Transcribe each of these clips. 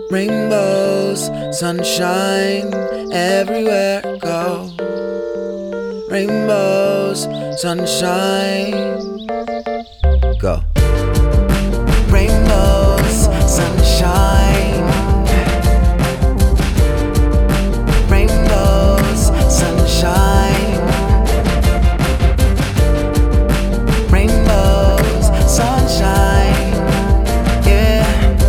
Rainbows, sunshine, everywhere I go. Rainbows, sunshine, go. Rainbows, sunshine. Rainbows, sunshine. Rainbows, sunshine. Yeah.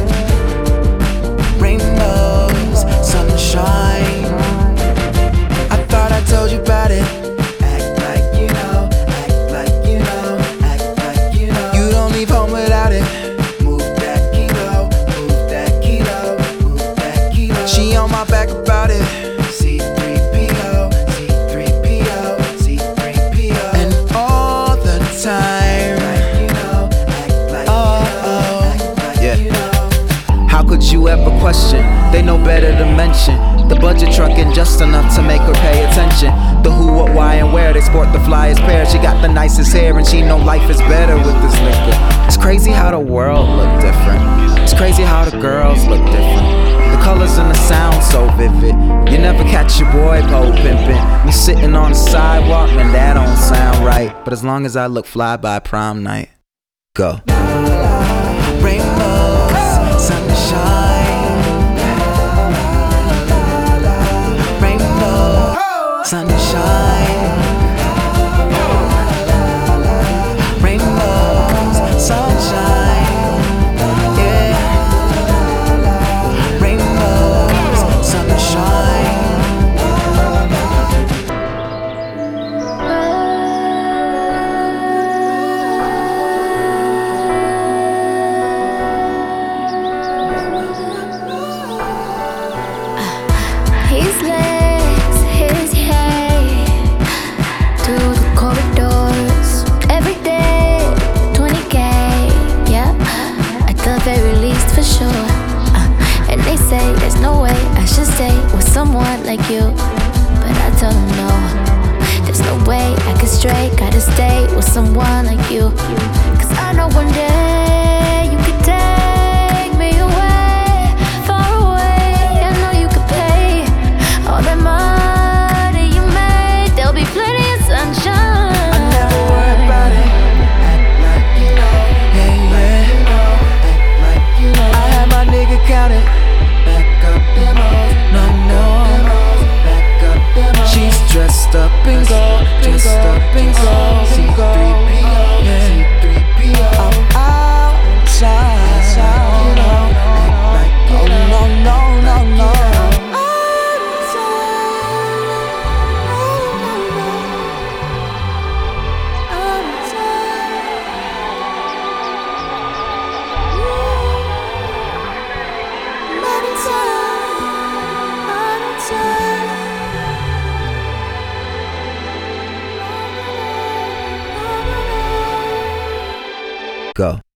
Rainbows, sunshine. I thought I told you about it. Act like you know, act like you know, act like you know. You don't leave home without it. Move that kilo, move that kilo, move that kilo. She on my back about it. C3PO, C3PO, C3PO. And all the time. Act like you know, act like you know. How could you ever question? They know better to mention. The budget trucking just enough to make her pay attention. The who, what, why, and where. They sport the flyest pair. She got the nicest hair and she know life is better with this liquor. It's crazy how the world look different. It's crazy how the girls look different. The colors and the sound so vivid. You never catch your boy pole pimpin'. Me sitting on the sidewalk and that don't sound right. But as long as I look fly by prom night, go. Rainbows, sunshine. Rainbow, sunshine. Rainbows, sunshine. Yeah. Rainbows, sunshine. His legs, his hair through the corridors every day, 20K, yeah, at the very least for sure. And they say there's no way I should stay with someone like you, but I tell them no, there's no way I could stray. Gotta stay with someone like you, 'cause I know one day you could take me away, far away. I know you could pay all that money you made. There'll be plenty of sunshine. I never worry about it. Act like you know, yeah, yeah. Act like you know. I had my nigga count it. Back up demos, no, no. Back up demos. She's dressed up in gold, dressed up in gold. C3PO, yeah. C3PO. I'm outside, you know. Act like you know, no, no, no, no. Go.